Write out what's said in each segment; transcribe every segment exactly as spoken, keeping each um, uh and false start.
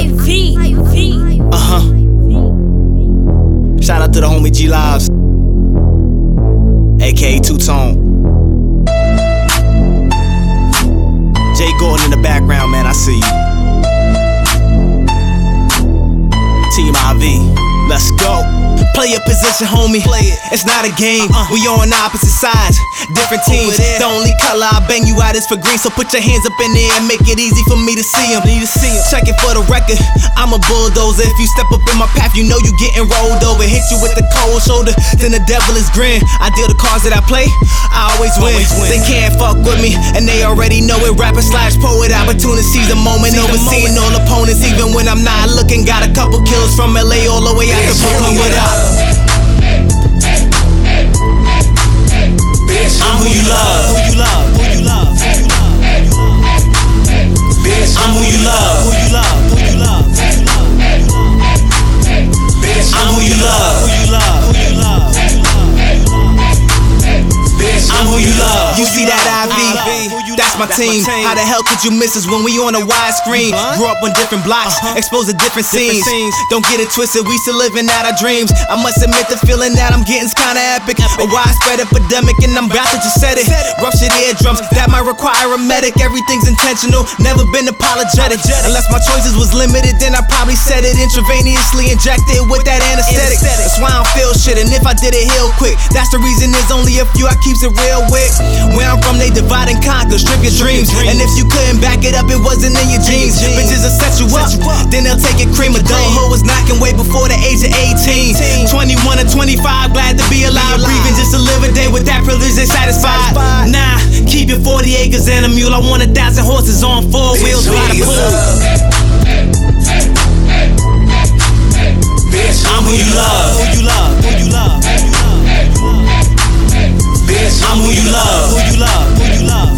V. Uh huh. Shout out to the homie G Lives, aka Two Tone. Jay Gordon in the background, man, I see you. Team I V, let's go. Play your position, homie. Play it. It's not a game. Uh-uh. We on opposite sides, different teams. The only color I bang you out is for green. So put your hands up in the air and make it easy for me to see them. Need to see them. Check it for the record. I'm a bulldozer. If you step up in my path, you know you getting rolled over. Hit you with the cold shoulder, then the devil is grin. I deal the cards that I play, I always win. Always win. They can't fuck with me, and they already know it. Rapper slash poet, opportunity seize the moment. See overseeing the moment. All opponents, even when I'm not looking. Got a couple kills from L A all the way out to Brooklyn. What up? I'm who you love. Who you love? Who you love? Who you love? Bitch, I'm who you love. Who you love? Who you love? Bitch, I'm who you love. Who you love? Who you love? Bitch, I'm who you love. You see that I V? That's my team. How the hell could you miss us when we on a wide screen? Grew up on different blocks, exposed to different scenes. Don't get it twisted, we still living out our dreams. I must admit the feeling that I'm getting's kinda epic. A widespread epidemic and I'm about to just set it. Ruptured eardrums, that might require a medic. Everything's intentional, never been apologetic. Unless my choices was limited, then I probably said it intravenously, injected with that anesthetic. That's why I don't feel shit, and if I did it heal quick. That's the reason there's only a few I keeps it real with. Where I'm from, they divide and conquer, strip your dreams. And if you couldn't back it up, it wasn't in your genes. Bitches will set you up, then they'll take it cream. Adulthood was knocking way before the age of eighteen. twenty-one or twenty-five, glad to be alive. Breathing just to live a day with that privilege they satisfied. Nah, keep your forty acres and a mule. I want a thousand horses on four wheels by the pool. I'm who you love. Who you love? Who you love? Bitch, I'm who you love. Who you love? Who you love?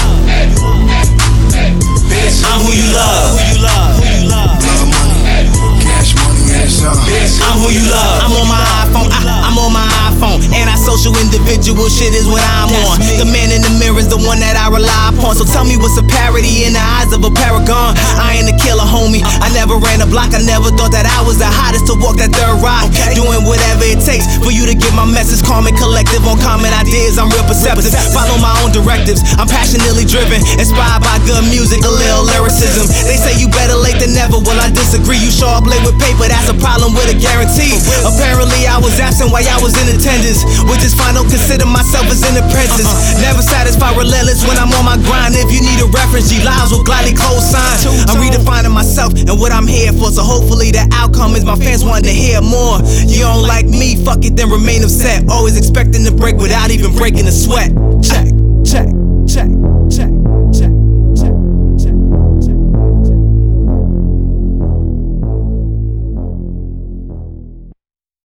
Bitch, I'm who you love. Who you love? Who you love? Love money, cash money, and some. Bitch, I'm who you love. I'm on my iPhone. I, I'm on my iPhone. Antisocial individual shit is what I'm on. The man in the mirror is the one that I rely upon. So tell me what's a parody in the eyes of a paragon. I ain't a killer, homie. I never ran a block. I never thought that I was the hottest to walk that third rock. Doing whatever it takes for you to get my message. Calm and collective on common ideas. I'm real perceptive. Follow my own directives. I'm passionately driven, inspired by good music, a little lyricism. They say you better late than never. Well, I disagree. You show up late with paper, that's a problem with a guarantee. Apparently, I was absent while I was in attendance, which is fine. Don't consider myself as an apprentice. Never satisfied, relentless when I'm on my grind. If you need a reference, G Lives will gladly co-sign. I'm redefining myself and what I'm here for. So hopefully the outcome is my fans wanting to hear more. You don't like me, fuck it, then remain upset. Always expecting to break without even breaking a sweat. Check, check, check, check.